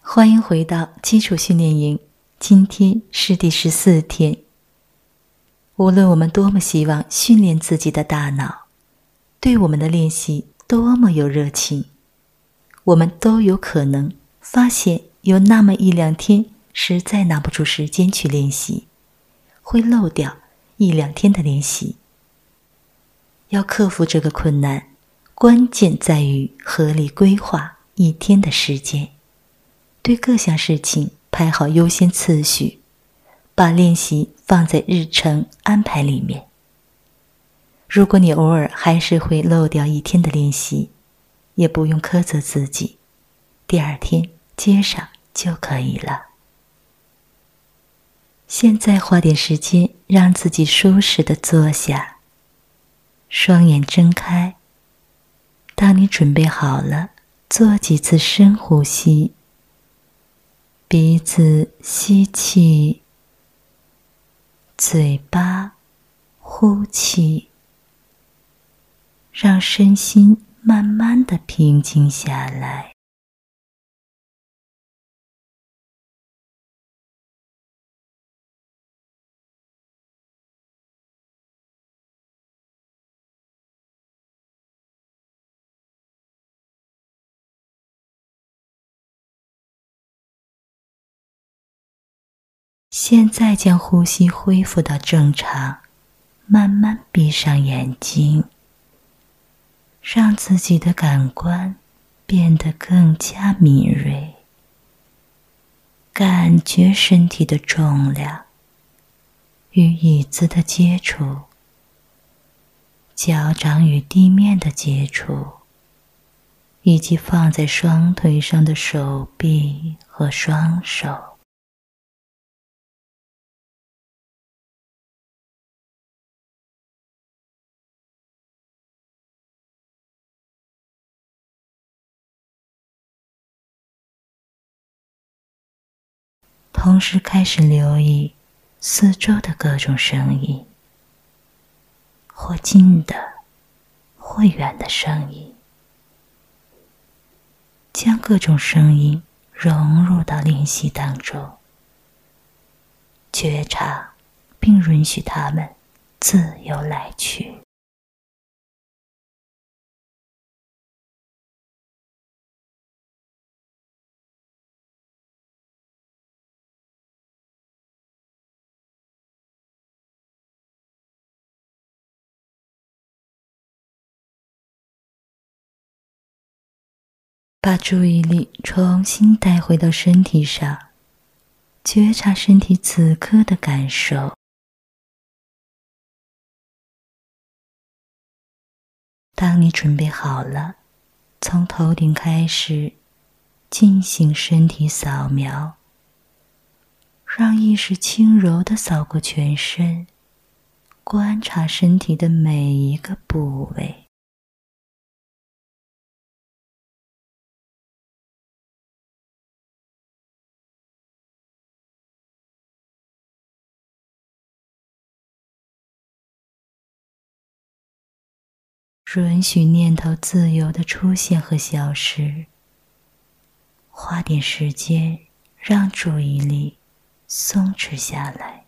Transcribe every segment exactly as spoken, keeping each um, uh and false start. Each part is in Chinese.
欢迎回到基础训练营，今天是第十四天。无论我们多么希望训练自己的大脑，对我们的练习多么有热情，我们都有可能发现有那么一两天实在拿不出时间去练习，会漏掉一两天的练习。要克服这个困难，关键在于合理规划一天的时间，对各项事情排好优先次序，把练习放在日程安排里面。如果你偶尔还是会漏掉一天的练习，也不用苛责自己，第二天接上就可以了。现在花点时间让自己舒适地坐下，双眼睁开。当你准备好了，做几次深呼吸，鼻子吸气，嘴巴呼气，让身心慢慢地平静下来。现在将呼吸恢复到正常，慢慢闭上眼睛，让自己的感官变得更加敏锐，感觉身体的重量与椅子的接触，脚掌与地面的接触，以及放在双腿上的手臂和双手。同时开始留意四周的各种声音，或近的，或远的声音，将各种声音融入到练习当中，觉察并允许它们自由来去。把注意力重新带回到身体上，觉察身体此刻的感受。当你准备好了，从头顶开始进行身体扫描，让意识轻柔地扫过全身，观察身体的每一个部位。允许念头自由地出现和消失，花点时间让注意力松弛下来，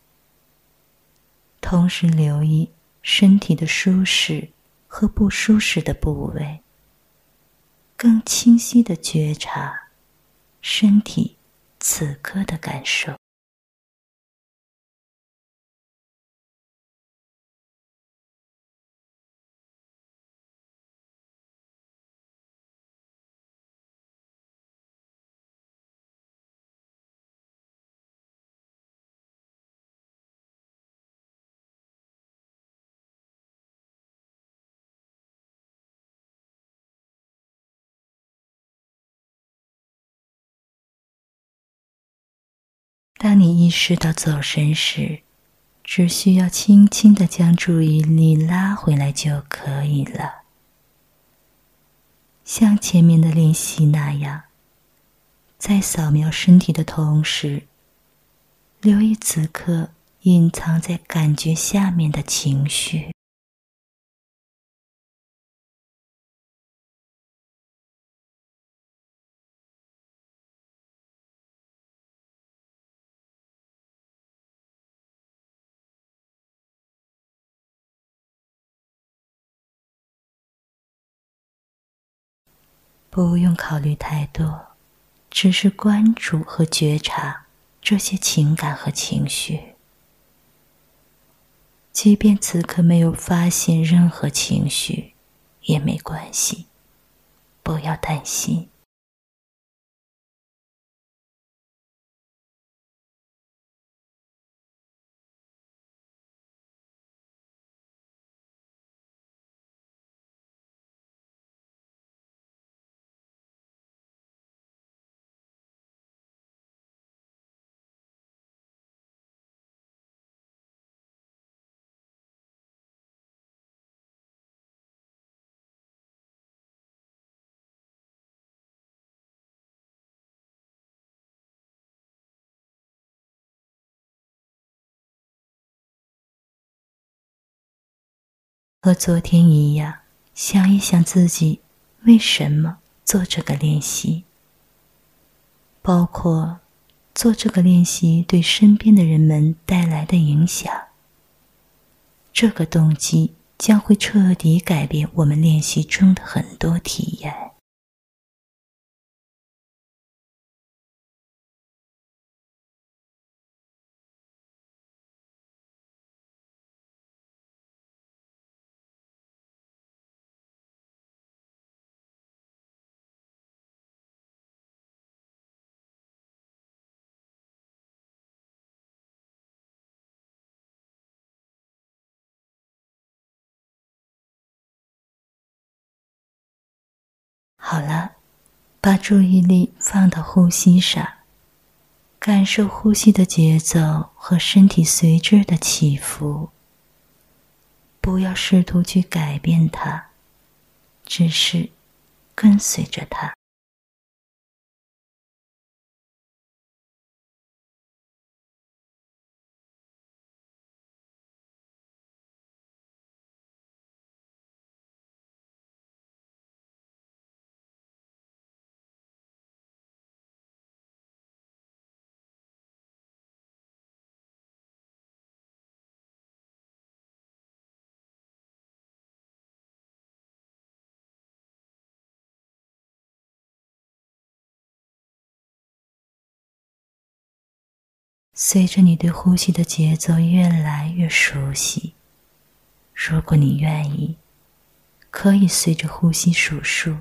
同时留意身体的舒适和不舒适的部位，更清晰地觉察身体此刻的感受。当你意识到走神时，只需要轻轻地将注意力拉回来就可以了。像前面的练习那样，在扫描身体的同时，留意此刻隐藏在感觉下面的情绪。 不用考虑太多，只是关注和觉察这些情感和情绪。即便此刻没有发现任何情绪，也没关系，不要担心。和昨天一样，想一想自己为什么做这个练习，包括做这个练习对身边的人们带来的影响。这个动机将会彻底改变我们练习中的很多体验。好了，把注意力放到呼吸上，感受呼吸的节奏和身体随之的起伏。不要试图去改变它，只是跟随着它。随着你对呼吸的节奏越来越熟悉，如果你愿意，可以随着呼吸数数。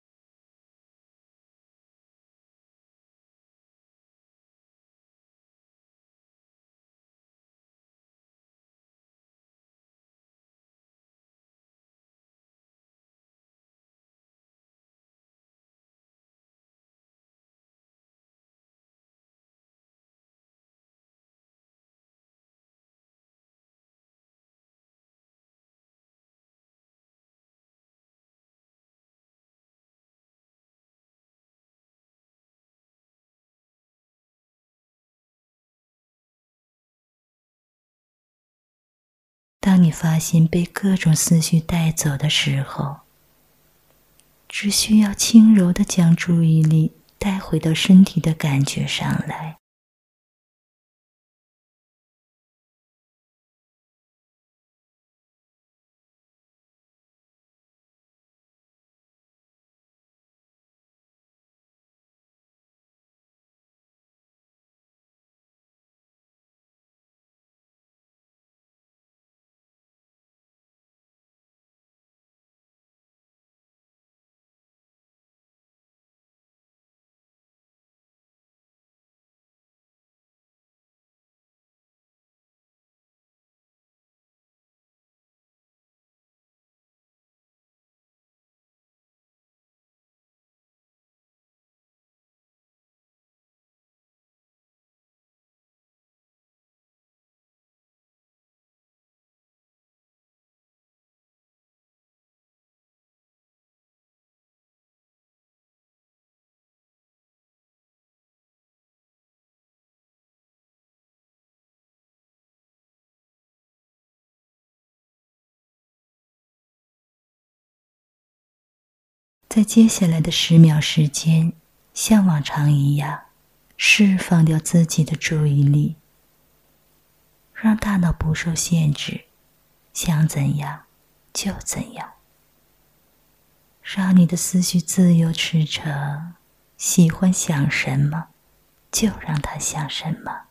当你发现被各种思绪带走的时候，只需要轻柔地将注意力带回到身体的感觉上来。在接下来的十秒时间，像往常一样，释放掉自己的注意力，让大脑不受限制，想怎样就怎样。 让你的思绪自由驰骋，喜欢想什么就让它想什么。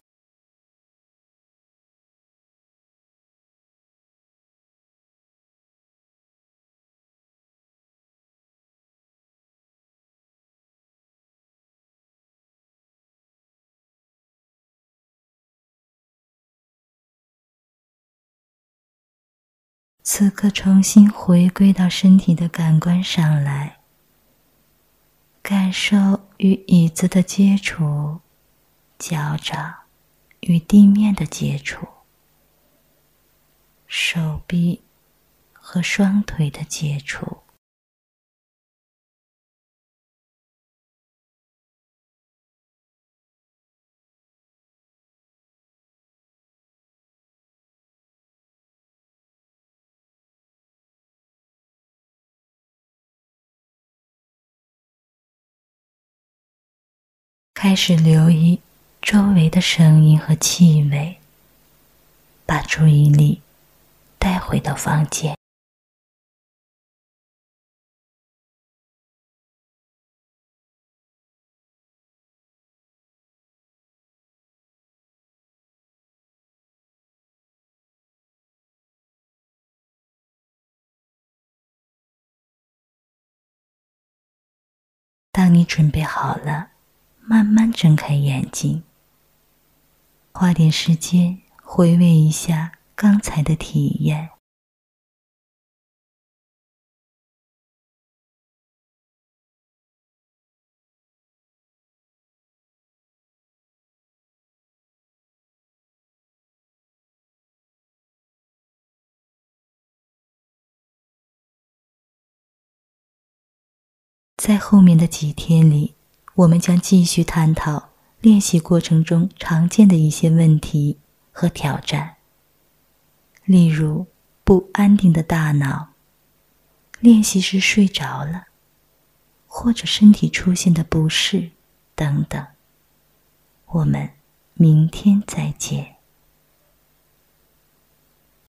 此刻重新回归到身体的感官上来，感受与椅子的接触，脚掌与地面的接触，手臂和双腿的接触。开始留意周围的声音和气味，把注意力带回到房间。当你准备好了，慢慢睁开眼睛，花点时间回味一下刚才的体验。在后面的几天里，我们将继续探讨练习过程中常见的一些问题和挑战，例如不安定的大脑、练习时睡着了，或者身体出现的不适等等。我们明天再见。